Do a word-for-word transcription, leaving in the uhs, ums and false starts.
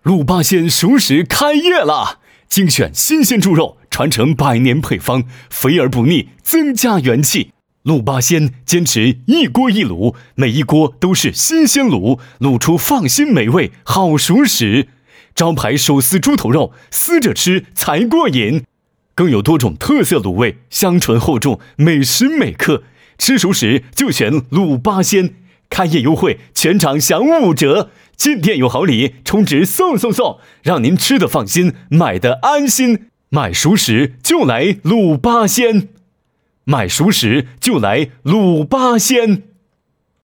鲁八鲜熟食开业啦！精选新鲜猪肉，传承百年配方，肥而不腻，增加元气。鲁八鲜坚持一锅一卤，每一锅都是新鲜卤，卤出放心美味好熟食。招牌手撕猪头肉，撕着吃才过瘾。更有多种特色卤味，香醇厚重，每时每刻。吃熟食就选鲁八鲜，开业优惠，全场享五折。进店有好礼，充值送送送，让您吃得放心，买得安心。买熟食就来鲁八鲜，买熟食就来鲁八鲜。